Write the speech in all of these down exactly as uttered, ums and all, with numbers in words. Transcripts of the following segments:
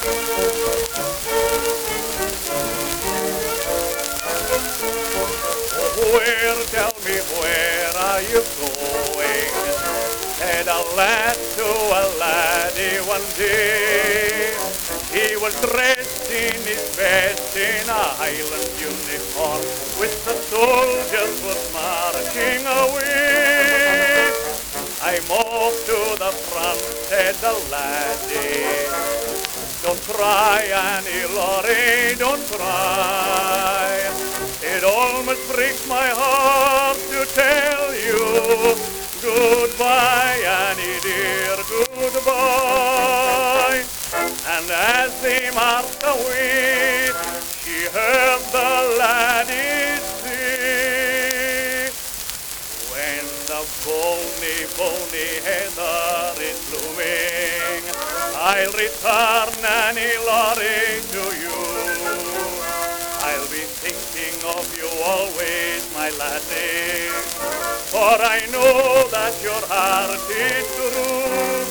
Where, tell me, where are you going? Said a lad to a laddie one day. He was dressed in his best in a Highland uniform, with the soldiers was marching away. I'm off to the front, said the laddie. Don't cry, Annie Laurie, don't cry. It almost breaks my heart to tell you goodbye, Annie dear, goodbye. And as they marched away, she heard the laddie say, when the bony, bony heather is blooming, I'll return, Annie Laurie, to you. I'll be thinking of you always, my laddie, for I know that your heart is true.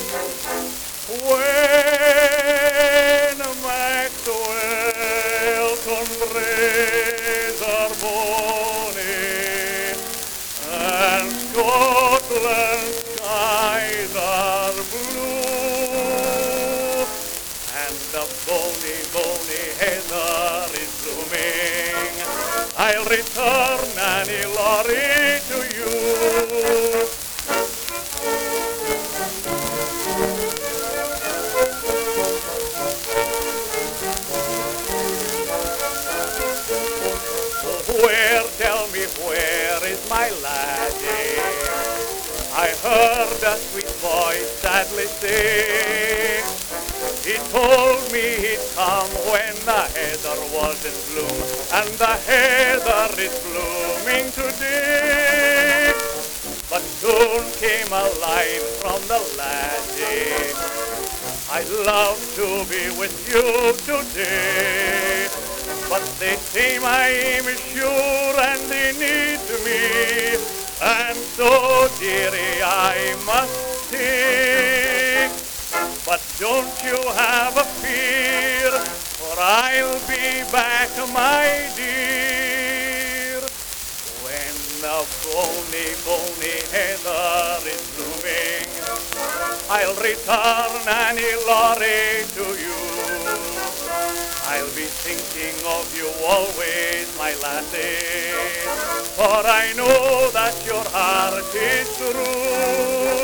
When Maxwell's rays are bonny and Scotland's skies are blue, and the bony, bony heather is blooming, I'll return, Annie Laurie, to you. Where, tell me, where is my laddie? I heard a sweet voice sadly say, he told me he'd come when the heather was in bloom, and the heather is blooming today. But soon came a line from the laddie, I'd love to be with you today. But they say my aim is sure and they need me, and so dearie I must stay. But don't you have a fear, for I'll be back, my dear. When the bony, bony heather is blooming, I'll return, Annie Laurie, to you. I'll be thinking of you always, my laddie, for I know that your heart is true.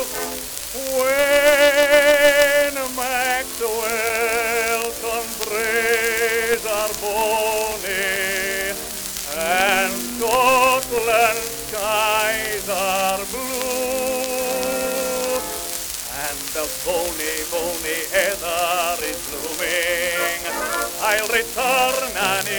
When Maxwell's rays are bonny and Scotland's skies are blue, and the bony, bony heather is blooming, I'll return, Annie